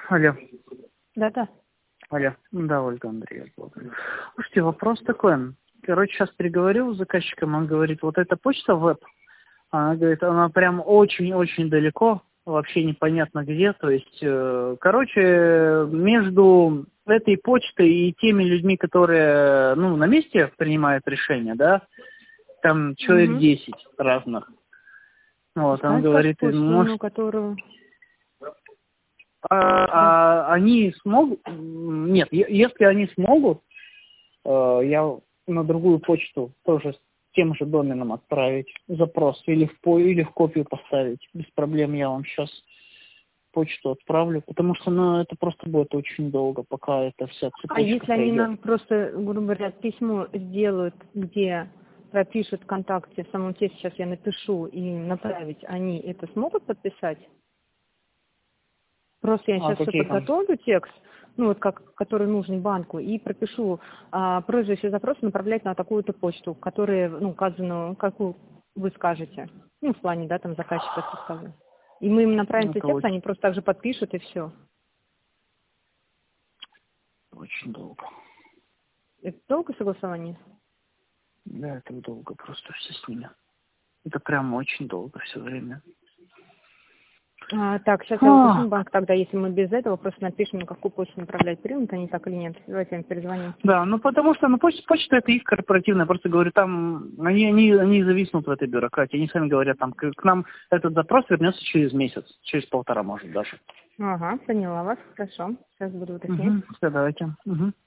Алло. Да-да. Алло. Да, Ольга Андреевна. Слушайте, вопрос такой. Короче, сейчас переговорил с заказчиком, он говорит, вот эта почта веб, она говорит, она прям очень-очень далеко, вообще непонятно где. То есть, короче, между этой почтой и теми людьми, которые, ну, на месте принимают решения, да, там человек 10 разных. Вот, он говорит, почту, может... которую... они смогут... Нет, если они смогут, я на другую почту тоже с тем же доменом отправить запрос или в копию поставить. Без проблем я вам сейчас почту отправлю, потому что, ну, это просто будет очень долго, пока это вся цепочка если пройдет. они нам просто, грубо говоря, письмо сделают, где пропишут ВКонтакте, в самом тексте сейчас я напишу и направить, они это смогут подписать? Просто я сейчас все подготовлю текст, ну вот который нужен банку, и пропишу просьбу все запросы направлять на такую-то почту, которая, ну, указана, какую вы скажете. Ну, в плане, да, там заказчика сказано. И мы им направим этот текст, они просто так же подпишут и все. Очень долго. Это долго согласование? Да, это долго просто все с ними. Это прям очень долго все время. Так, сейчас я уточню банк тогда, если мы без этого просто напишем, на какую почту направлять, примут они так или нет. Давайте им перезвоним. Да, ну потому что почта это их корпоративная, просто говорю, там они зависнут в этой бюрократии, они сами говорят, там к нам этот запрос вернется через месяц, через 1,5, может даже. Ага, поняла вас, хорошо. Сейчас буду уточнять. Все, давайте.